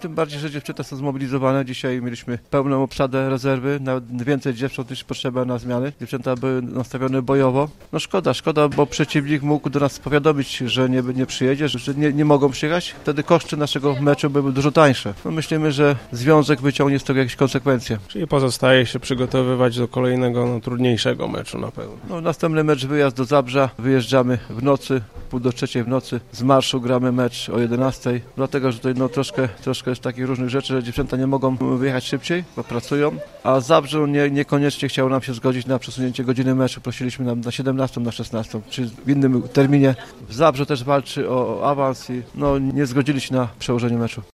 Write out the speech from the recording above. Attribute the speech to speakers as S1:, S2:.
S1: tym bardziej, że dziewczęta są zmobilizowane. Dzisiaj mieliśmy pełną obsadę rezerwy, nawet więcej dziewcząt niż potrzeba na zmiany. Dziewczęta były nastawione bojowo. No szkoda, bo przeciwnik mógł do nas powiadomić, że nie przyjedzie, że nie mogą przyjechać. Wtedy koszty naszego meczu były dużo tańsze. No myślimy, że związek wyciągnie z tego jakieś konsekwencje.
S2: Czyli pozostaje się przygotowywać do kolejnego, trudniejszego meczu na pewno.
S1: No, następny mecz, wyjazd do Zabrza. Wyjeżdżamy w nocy, 2:30 w nocy. Z marszu gramy mecz o 11:00. Dlatego, że tutaj troszkę jest takich różnych rzeczy, że dziewczęta nie mogą wyjechać szybciej, bo pracują. A Zabrze niekoniecznie chciało nam się zgodzić na przesunięcie godziny meczu. Prosiliśmy nam na 17, na 16, czy w innym terminie. W Zabrze też walczy o awans i nie zgodzili się na przełożenie meczu.